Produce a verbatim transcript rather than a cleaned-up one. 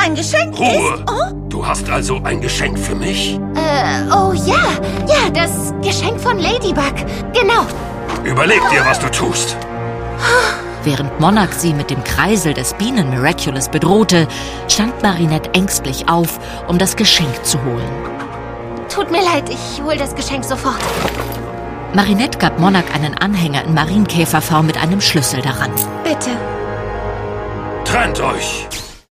mein Geschenk Ruhe! ist... Oh? Du hast also ein Geschenk für mich? Äh, oh ja. Ja, das Geschenk von Ladybug. Genau. Überleg dir, was du tust. Während Monarch sie mit dem Kreisel des Bienen Miraculous bedrohte, stand Marinette ängstlich auf, um das Geschenk zu holen. Tut mir leid, ich hol das Geschenk sofort. Marinette gab Monarch einen Anhänger in Marienkäferform mit einem Schlüssel daran. Bitte. Trennt euch!